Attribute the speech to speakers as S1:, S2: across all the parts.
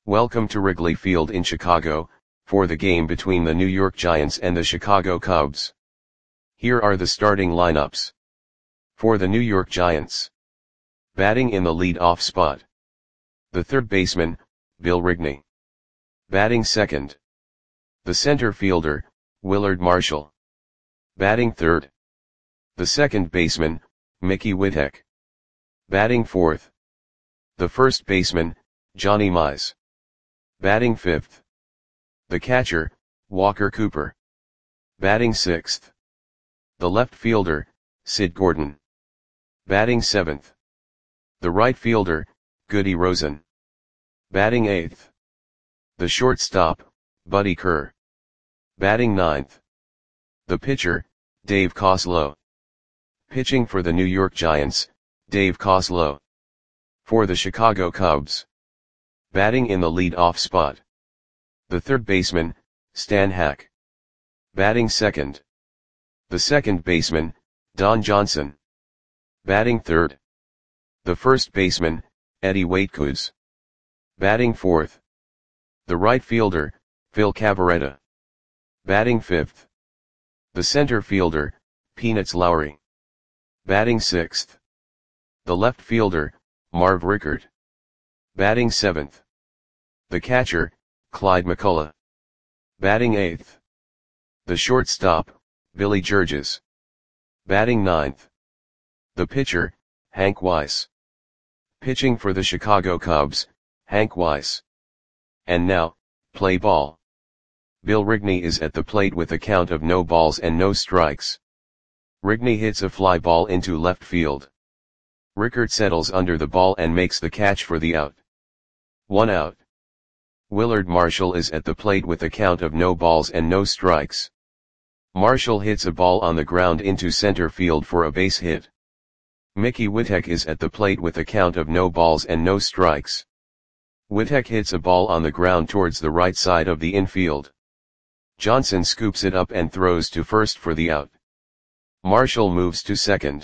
S1: Welcome to Wrigley Field in Chicago, for the game between the New York Giants and the Chicago Cubs. Here are the starting lineups. For the New York Giants. Batting in the lead-off spot. The third baseman, Bill Rigney. Batting second. The center fielder, Willard Marshall. Batting third. The second baseman, Mickey Whittek. Batting fourth. The first baseman, Johnny Mize. Batting fifth. The catcher, Walker Cooper. Batting sixth. The left fielder, Sid Gordon. Batting seventh. The right fielder, Goody Rosen. Batting eighth. The shortstop, Buddy Kerr. Batting ninth. The pitcher, Dave Coslow. Pitching for the New York Giants, Dave Coslow. For the Chicago Cubs. Batting in the lead-off spot. The third baseman, Stan Hack. Batting second. The second baseman, Don Johnson. Batting third. The first baseman, Eddie Waitkus. Batting fourth. The right fielder, Phil Cavarretta. Batting fifth. The center fielder, Peanuts Lowry. Batting sixth. The left fielder, Marv Rickert. Batting seventh. The catcher, Clyde McCullough. Batting eighth. The shortstop, Billy Georges. Batting ninth. The pitcher, Hank Weiss. Pitching for the Chicago Cubs, Hank Weiss. And now, play ball. Bill Rigney is at the plate with a count of no balls and no strikes. Rigney hits a fly ball into left field. Rickert settles under the ball and makes the catch for the out. 1 out. Willard Marshall is at the plate with a count of no balls and no strikes. Marshall hits a ball on the ground into center field for a base hit. Mickey Whittek is at the plate with a count of no balls and no strikes. Whittek hits a ball on the ground towards the right side of the infield. Johnson scoops it up and throws to first for the out. Marshall moves to second.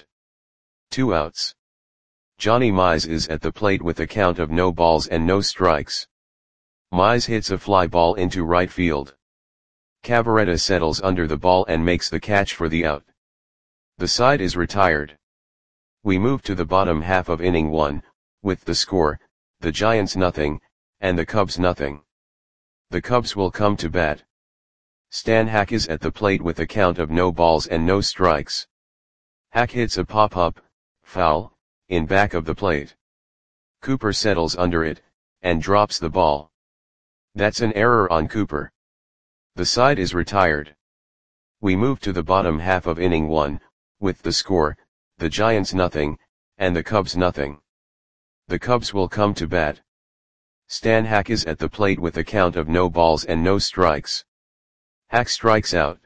S1: 2 outs. Johnny Mize is at the plate with a count of no balls and no strikes. Mize hits a fly ball into right field. Cavarretta settles under the ball and makes the catch for the out. The side is retired. We move to the bottom half of inning 1, with the score, the Giants nothing, and the Cubs nothing. The Cubs will come to bat. Stan Hack is at the plate with a count of no balls and no strikes. Hack hits a pop-up, foul, in back of the plate. Cooper settles under it, and drops the ball. That's an error on Cooper. The side is retired. We move to the bottom half of inning 1, with the score, the Giants nothing, and the Cubs nothing. The Cubs will come to bat. Stan Hack is at the plate with a count of no balls and no strikes. Hack strikes out.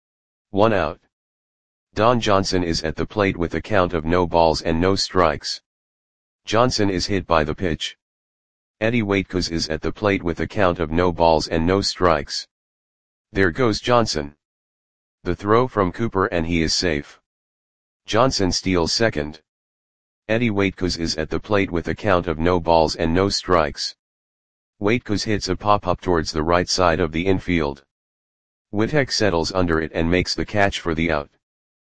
S1: 1 out. Don Johnson is at the plate with a count of no balls and no strikes. Johnson is hit by the pitch. Eddie Waitkus is at the plate with a count of no balls and no strikes. There goes Johnson. The throw from Cooper and he is safe. Johnson steals second. Eddie Waitkus is at the plate with a count of no balls and no strikes. Waitkus hits a pop-up towards the right side of the infield. Whittek settles under it and makes the catch for the out.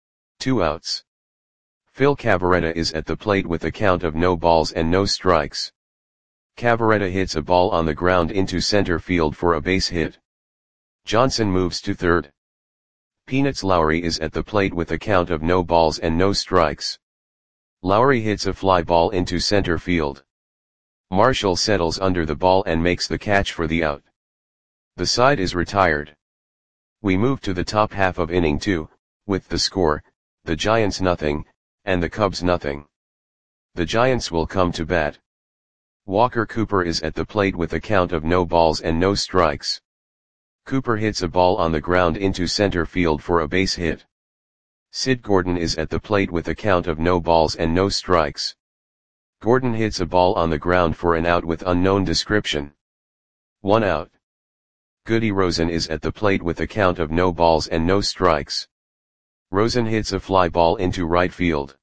S1: 2 outs. Phil Cavarretta is at the plate with a count of no balls and no strikes. Cavarretta hits a ball on the ground into center field for a base hit. Johnson moves to third. Peanuts Lowry is at the plate with a count of no balls and no strikes. Lowry hits a fly ball into center field. Marshall settles under the ball and makes the catch for the out. The side is retired. We move to the top half of inning 2, with the score, the Giants nothing, and the Cubs nothing. The Giants will come to bat. Walker Cooper is at the plate with a count of no balls and no strikes. Cooper hits a ball on the ground into center field for a base hit. Sid Gordon is at the plate with a count of no balls and no strikes. Gordon hits a ball on the ground for an out with unknown description. 1 out. Goody Rosen is at the plate with a count of no balls and no strikes. Rosen hits a fly ball into right field.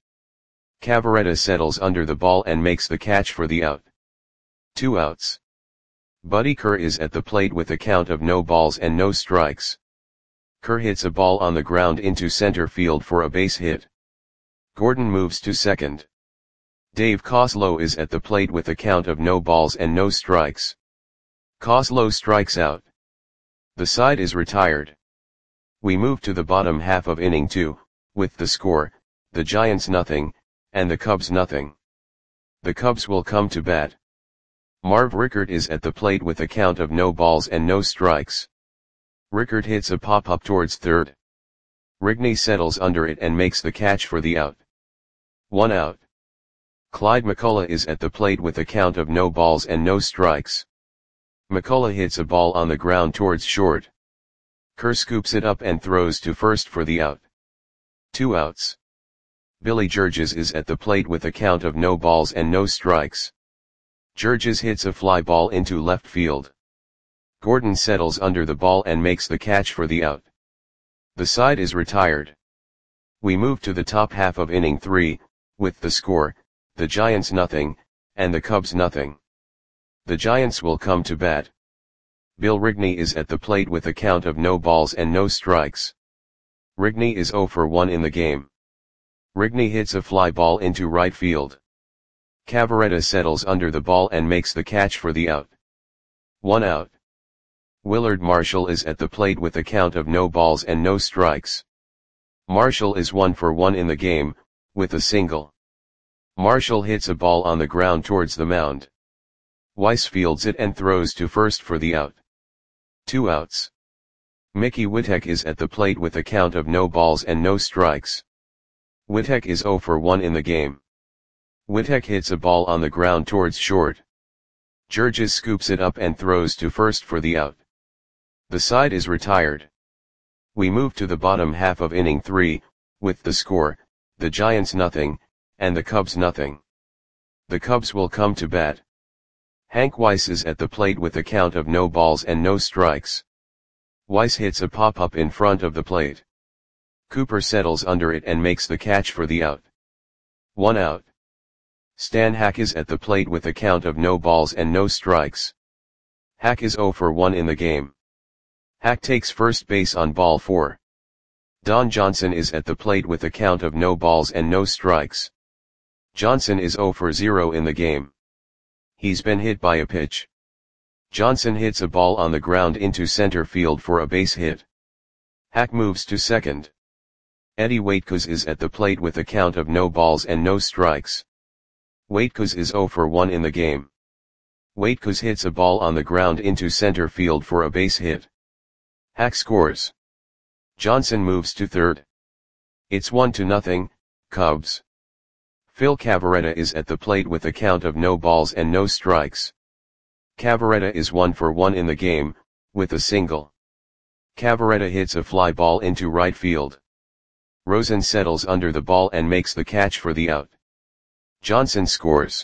S1: Cavarretta settles under the ball and makes the catch for the out. 2 outs. Buddy Kerr is at the plate with a count of no balls and no strikes. Kerr hits a ball on the ground into center field for a base hit. Gordon moves to second. Dave Koslow is at the plate with a count of no balls and no strikes. Koslow strikes out. The side is retired. We move to the bottom half of inning 2, with the score, the Giants nothing, and the Cubs nothing. The Cubs will come to bat. Marv Rickert is at the plate with a count of no balls and no strikes. Rickert hits a pop-up towards third. Rigney settles under it and makes the catch for the out. 1 out. Clyde McCullough is at the plate with a count of no balls and no strikes. McCullough hits a ball on the ground towards short. Kerr scoops it up and throws to first for the out. 2 outs. Billy Georges is at the plate with a count of no balls and no strikes. Georges hits a fly ball into left field. Gordon settles under the ball and makes the catch for the out. The side is retired. We move to the top half of inning 3, with the score, the Giants nothing, and the Cubs nothing. The Giants will come to bat. Bill Rigney is at the plate with a count of no balls and no strikes. Rigney is 0 for 1 in the game. Rigney hits a fly ball into right field. Cavaretta settles under the ball and makes the catch for the out. 1 out. Willard Marshall is at the plate with a count of no balls and no strikes. Marshall is 1 for 1 in the game, with a single. Marshall hits a ball on the ground towards the mound. Weiss fields it and throws to first for the out. 2 outs. Mickey Witek is at the plate with a count of no balls and no strikes. Witek is 0 for 1 in the game. Witek hits a ball on the ground towards short. Georges scoops it up and throws to first for the out. The side is retired. We move to the bottom half of inning 3, with the score, the Giants nothing, and the Cubs nothing. The Cubs will come to bat. Hank Weiss is at the plate with a count of no balls and no strikes. Weiss hits a pop-up in front of the plate. Cooper settles under it and makes the catch for the out. 1 out. Stan Hack is at the plate with a count of no balls and no strikes. Hack is 0 for 1 in the game. Hack takes first base on ball 4. Don Johnson is at the plate with a count of no balls and no strikes. Johnson is 0 for 0 in the game. He's been hit by a pitch. Johnson hits a ball on the ground into center field for a base hit. Hack moves to second. Eddie Waitkos is at the plate with a count of no balls and no strikes. Waitkos is 0 for 1 in the game. Waitkos hits a ball on the ground into center field for a base hit. Hack scores. Johnson moves to third. It's 1-0, Cubs. Phil Cavaretta is at the plate with a count of no balls and no strikes. Cavaretta is 1 for 1 in the game, with a single. Cavaretta hits a fly ball into right field. Rosen settles under the ball and makes the catch for the out. Johnson scores.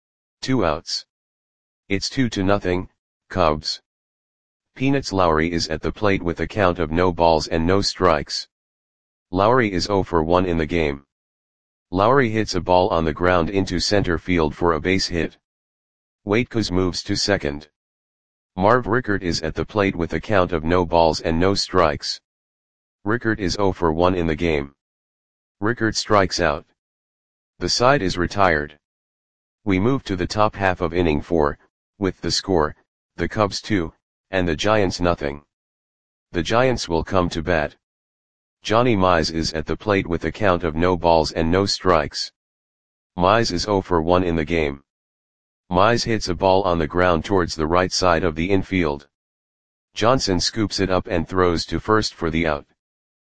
S1: 2 outs. It's 2-0, Cubs. Peanuts Lowry is at the plate with a count of no balls and no strikes. Lowry is 0 for 1 in the game. Lowry hits a ball on the ground into center field for a base hit. Waitkos moves to second. Marv Rickert is at the plate with a count of no balls and no strikes. Rickert is 0 for 1 in the game. Rickert strikes out. The side is retired. We move to the top half of inning 4, with the score, the Cubs 2, and the Giants nothing. The Giants will come to bat. Johnny Mize is at the plate with a count of no balls and no strikes. Mize is 0 for 1 in the game. Mize hits a ball on the ground towards the right side of the infield. Johnson scoops it up and throws to first for the out.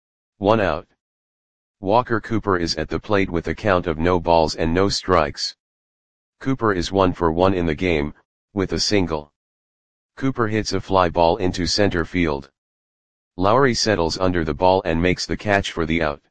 S1: 1 out. Walker Cooper is at the plate with a count of no balls and no strikes. Cooper is 1 for 1 in the game, with a single. Cooper hits a fly ball into center field. Lowry settles under the ball and makes the catch for the out.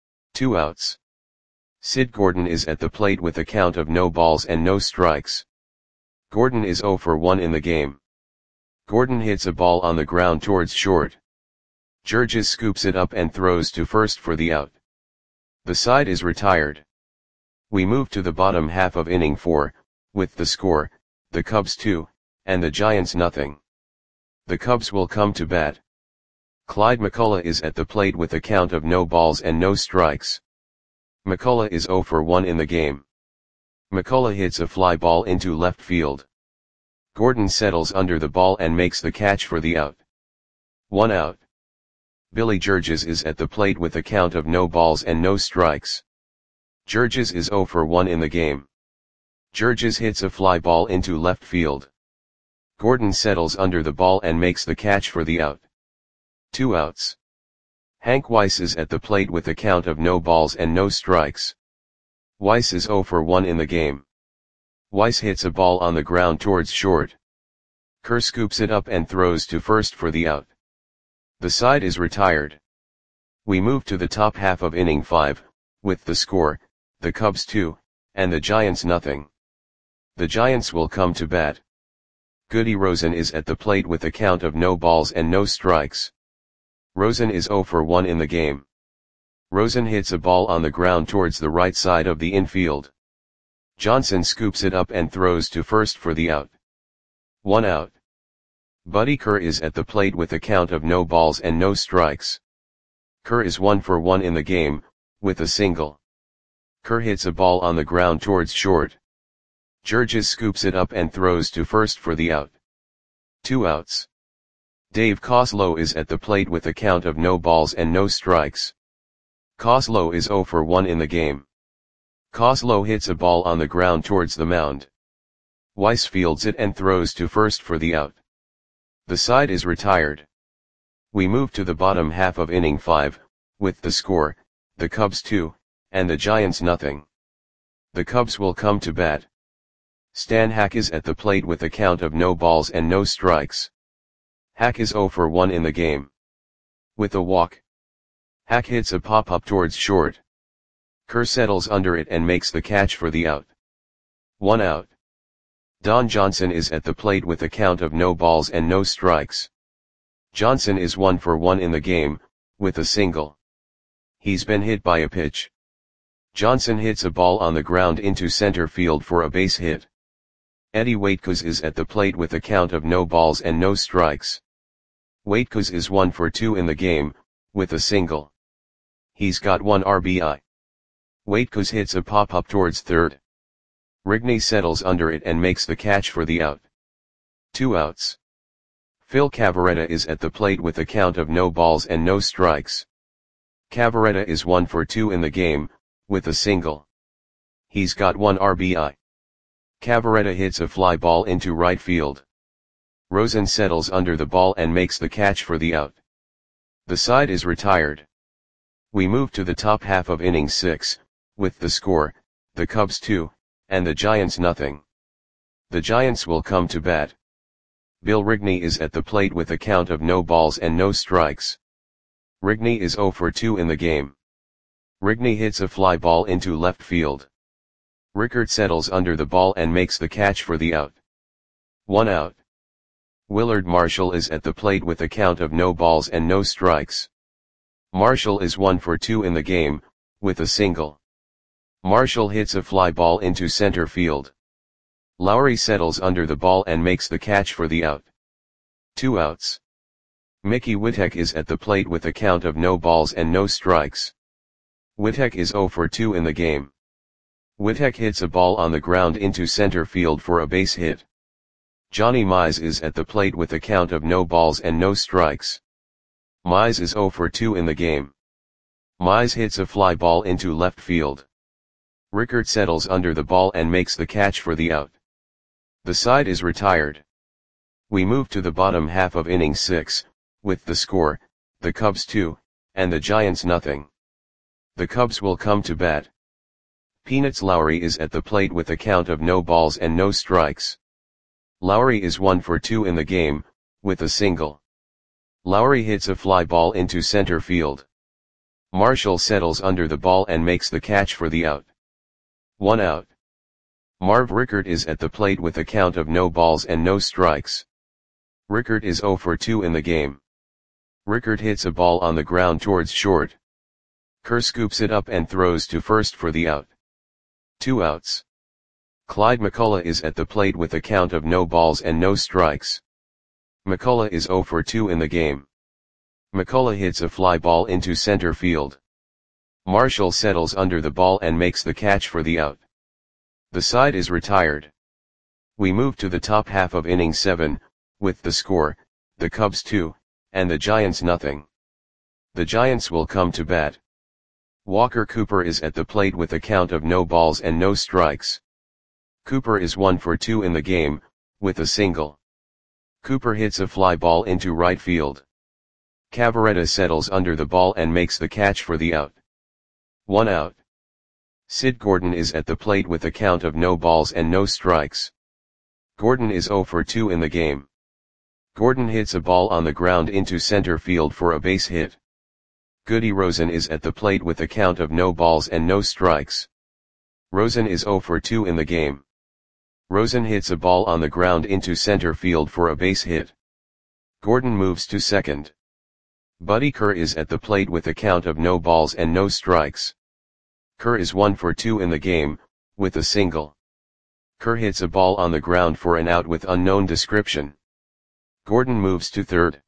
S1: 2 outs. Sid Gordon is at the plate with a count of no balls and no strikes. Gordon is 0 for 1 in the game. Gordon hits a ball on the ground towards short. Georges scoops it up and throws to first for the out. The side is retired. We move to the bottom half of inning 4, with the score, the Cubs 2, and the Giants nothing. The Cubs will come to bat. Clyde McCullough is at the plate with a count of no balls and no strikes. McCullough is 0 for 1 in the game. McCullough hits a fly ball into left field. Gordon settles under the ball and makes the catch for the out. 1 out. Billy Georges is at the plate with a count of no balls and no strikes. Georges is 0 for 1 in the game. Georges hits a fly ball into left field. Gordon settles under the ball and makes the catch for the out. 2 outs. Hank Weiss is at the plate with a count of no balls and no strikes. Weiss is 0 for 1 in the game. Weiss hits a ball on the ground towards short. Kerr scoops it up and throws to first for the out. The side is retired. We move to the top half of inning 5, with the score, the Cubs 2, and the Giants nothing. The Giants will come to bat. Goody Rosen is at the plate with a count of no balls and no strikes. Rosen is 0 for 1 in the game. Rosen hits a ball on the ground towards the right side of the infield. Johnson scoops it up and throws to first for the out. 1 out. Buddy Kerr is at the plate with a count of no balls and no strikes. Kerr is 1 for 1 in the game, with a single. Kerr hits a ball on the ground towards short. Georges scoops it up and throws to first for the out. 2 outs. Dave Koslow is at the plate with a count of no balls and no strikes. Koslow is 0 for 1 in the game. Koslow hits a ball on the ground towards the mound. Weiss fields it and throws to first for the out. The side is retired. We move to the bottom half of inning 5, with the score, the Cubs 2, and the Giants nothing. The Cubs will come to bat. Stan Hack is at the plate with a count of no balls and no strikes. Hack is 0 for 1 in the game. With a walk. Hack hits a pop-up towards short. Kerr settles under it and makes the catch for the out. 1 out. Don Johnson is at the plate with a count of no balls and no strikes. Johnson is 1 for 1 in the game, with a single. He's been hit by a pitch. Johnson hits a ball on the ground into center field for a base hit. Eddie Waitkos is at the plate with a count of no balls and no strikes. Waitkos is 1 for 2 in the game, with a single. He's got 1 RBI. Waitkos hits a pop-up towards third. Rigney settles under it and makes the catch for the out. 2 outs. Phil Cavarretta is at the plate with a count of no balls and no strikes. Cavarretta is 1 for 2 in the game, with a single. He's got 1 RBI. Cavarretta hits a fly ball into right field. Rosen settles under the ball and makes the catch for the out. The side is retired. We move to the top half of inning 6, with the score, the Cubs 2, and the Giants nothing. The Giants will come to bat. Bill Rigney is at the plate with a count of no balls and no strikes. Rigney is 0 for 2 in the game. Rigney hits a fly ball into left field. Rickert settles under the ball and makes the catch for the out. 1 out. Willard Marshall is at the plate with a count of no balls and no strikes. Marshall is 1 for 2 in the game, with a single. Marshall hits a fly ball into center field. Lowry settles under the ball and makes the catch for the out. 2 outs. Mickey Witek is at the plate with a count of no balls and no strikes. Witek is 0 for 2 in the game. Witek hits a ball on the ground into center field for a base hit. Johnny Mize is at the plate with a count of no balls and no strikes. Mize is 0 for 2 in the game. Mize hits a fly ball into left field. Rickert settles under the ball and makes the catch for the out. The side is retired. We move to the bottom half of inning 6, with the score, the Cubs 2, and the Giants nothing. The Cubs will come to bat. Peanuts Lowry is at the plate with a count of no balls and no strikes. Lowry is 1 for 2 in the game, with a single. Lowry hits a fly ball into center field. Marshall settles under the ball and makes the catch for the out. 1 out. Marv Rickert is at the plate with a count of no balls and no strikes. Rickert is 0 for 2 in the game. Rickert hits a ball on the ground towards short. Kerr scoops it up and throws to first for the out. 2 outs. Clyde McCullough is at the plate with a count of no balls and no strikes. McCullough is 0 for 2 in the game. McCullough hits a fly ball into center field. Marshall settles under the ball and makes the catch for the out. The side is retired. We move to the top half of inning 7, with the score, the Cubs 2, and the Giants nothing. The Giants will come to bat. Walker Cooper is at the plate with a count of no balls and no strikes. Cooper is 1 for 2 in the game, with a single. Cooper hits a fly ball into right field. Cavarretta settles under the ball and makes the catch for the out. 1 out. Sid Gordon is at the plate with a count of no balls and no strikes. Gordon is 0 for 2 in the game. Gordon hits a ball on the ground into center field for a base hit. Goody Rosen is at the plate with a count of no balls and no strikes. Rosen is 0 for 2 in the game. Rosen hits a ball on the ground into center field for a base hit. Gordon moves to second. Buddy Kerr is at the plate with a count of no balls and no strikes. Kerr is 1 for 2 in the game, with a single. Kerr hits a ball on the ground for an out with unknown description. Gordon moves to third.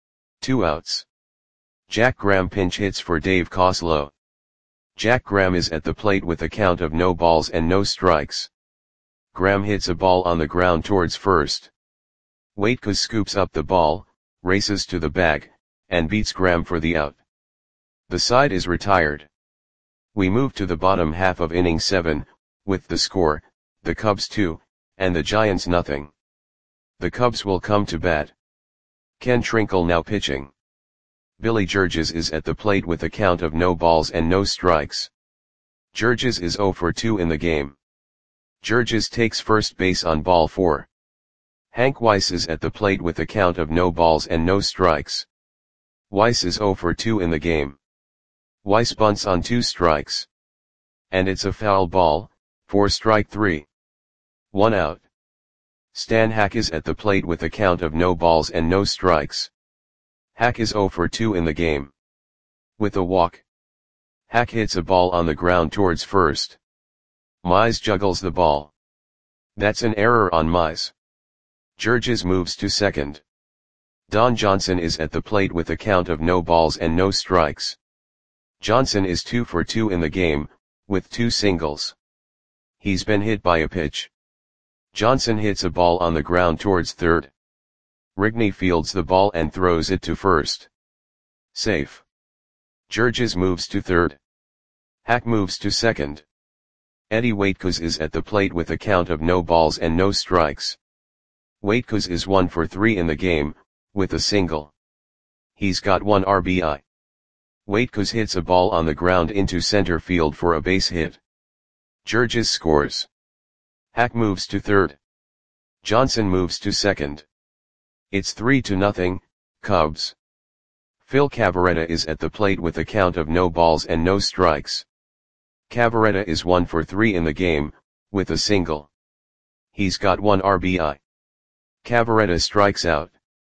S1: 2 outs. Jack Graham pinch hits for Dave Coslow. Jack Graham is at the plate with a count of no balls and no strikes. Graham hits a ball on the ground towards first. Waitkos scoops up the ball, races to the bag, and beats Graham for the out. The side is retired. We move to the bottom half of inning 7, with the score, the Cubs 2, and the Giants nothing. The Cubs will come to bat. Ken Trinkle now pitching. Billy Georges is at the plate with a count of no balls and no strikes. Georges is 0 for 2 in the game. Georges takes first base on ball 4. Hank Weiss is at the plate with a count of no balls and no strikes. Weiss is 0 for 2 in the game. Weiss bunts on 2 strikes. And it's a foul ball, for strike 3. 1 out. Stan Hack is at the plate with a count of no balls and no strikes. Hack is 0 for 2 in the game. With a walk. Hack hits a ball on the ground towards first. Mize juggles the ball. That's an error on Mize. Georges moves to second. Don Johnson is at the plate with a count of no balls and no strikes. Johnson is 2 for 2 in the game, with 2 singles. He's been hit by a pitch. Johnson hits a ball on the ground towards third. Rigney fields the ball and throws it to first. Safe. Georges moves to third. Hack moves to second. Eddie Waitkos is at the plate with a count of no balls and no strikes. Waitkos is 1 for 3 in the game, with a single. He's got 1 RBI. Waitkos hits a ball on the ground into center field for a base hit. Georges scores. Hack moves to third. Johnson moves to second. It's 3-0, Cubs. Phil Cavarretta is at the plate with a count of no balls and no strikes. Cavarretta is 1 for 3 in the game, with a single. He's got 1 RBI. Cavarretta strikes out.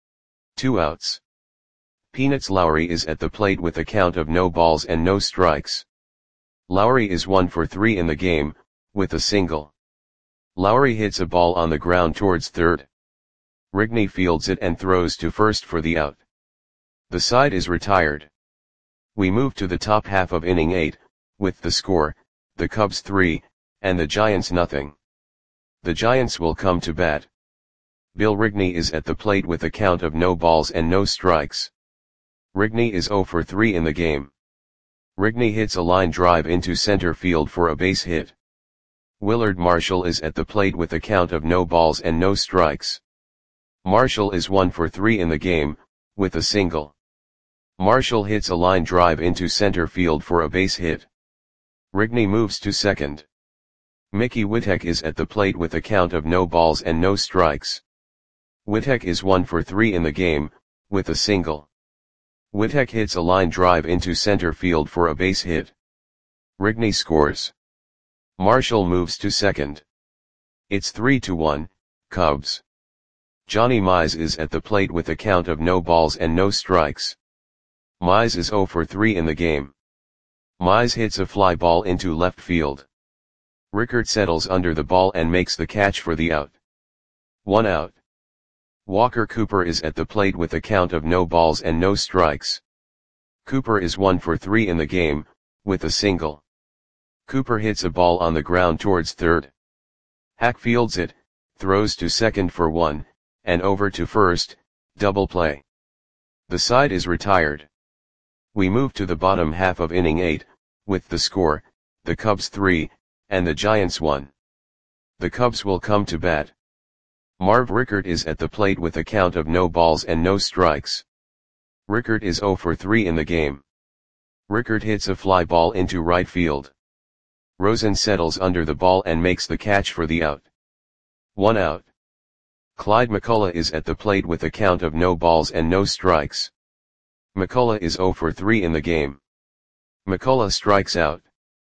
S1: 2 outs. Peanuts Lowry is at the plate with a count of no balls and no strikes. Lowry is 1 for 3 in the game, with a single. Lowry hits a ball on the ground towards third. Rigney fields it and throws to first for the out. The side is retired. We move to the top half of inning 8, with the score, the Cubs 3, and the Giants nothing. The Giants will come to bat. Bill Rigney is at the plate with a count of no balls and no strikes. Rigney is 0 for 3 in the game. Rigney hits a line drive into center field for a base hit. Willard Marshall is at the plate with a count of no balls and no strikes. Marshall is 1 for 3 in the game, with a single. Marshall hits a line drive into center field for a base hit. Rigney moves to second. Mickey Witek is at the plate with a count of no balls and no strikes. Witek is 1 for 3 in the game, with a single. Witek hits a line drive into center field for a base hit. Rigney scores. Marshall moves to second. It's 3-1, Cubs. Johnny Mize is at the plate with a count of no balls and no strikes. Mize is 0 for 3 in the game. Mize hits a fly ball into left field. Rickert settles under the ball and makes the catch for the out. 1 out. Walker Cooper is at the plate with a count of no balls and no strikes. Cooper is 1 for 3 in the game, with a single. Cooper hits a ball on the ground towards third. Hack fields it, throws to second for 1, and over to first, double play. The side is retired. We move to the bottom half of inning 8, with the score, the Cubs 3, and the Giants 1. The Cubs will come to bat. Marv Rickert is at the plate with a count of no balls and no strikes. Rickert is 0 for 3 in the game. Rickert hits a fly ball into right field. Rosen settles under the ball and makes the catch for the out. 1 out. Clyde McCullough is at the plate with a count of no balls and no strikes. McCullough is 0 for 3 in the game. McCullough strikes out.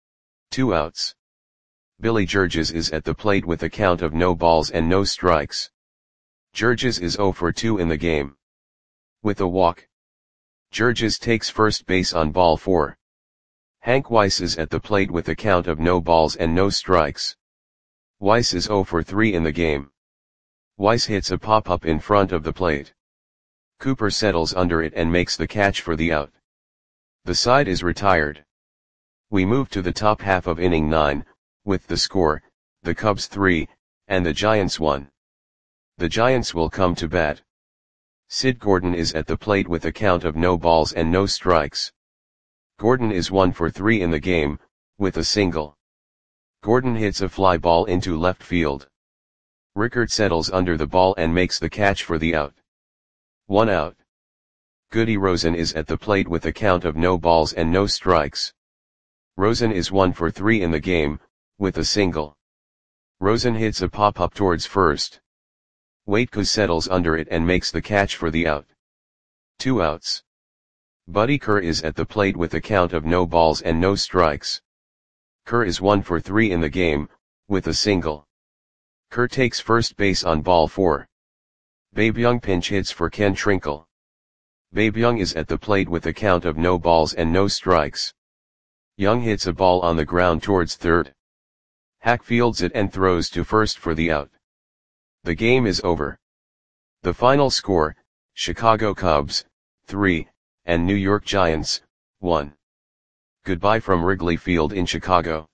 S1: 2 outs. Billy Georges is at the plate with a count of no balls and no strikes. Georges is 0 for 2 in the game. With a walk, Georges takes first base on ball 4. Hank Weiss is at the plate with a count of no balls and no strikes. Weiss is 0 for 3 in the game. Weiss hits a pop-up in front of the plate. Cooper settles under it and makes the catch for the out. The side is retired. We move to the top half of inning 9, with the score, the Cubs 3, and the Giants 1. The Giants will come to bat. Sid Gordon is at the plate with a count of no balls and no strikes. Gordon is 1 for 3 in the game, with a single. Gordon hits a fly ball into left field. Rickert settles under the ball and makes the catch for the out. 1 out. Goody Rosen is at the plate with a count of no balls and no strikes. Rosen is 1 for 3 in the game, with a single. Rosen hits a pop-up towards first. Waitkus settles under it and makes the catch for the out. 2 outs. Buddy Kerr is at the plate with a count of no balls and no strikes. Kerr is 1 for 3 in the game, with a single. Kerr takes first base on ball 4. Babe Young pinch hits for Ken Trinkle. Babe Young is at the plate with a count of no balls and no strikes. Young hits a ball on the ground towards third. Hack fields it and throws to first for the out. The game is over. The final score, Chicago Cubs, 3, and New York Giants, 1. Goodbye from Wrigley Field in Chicago.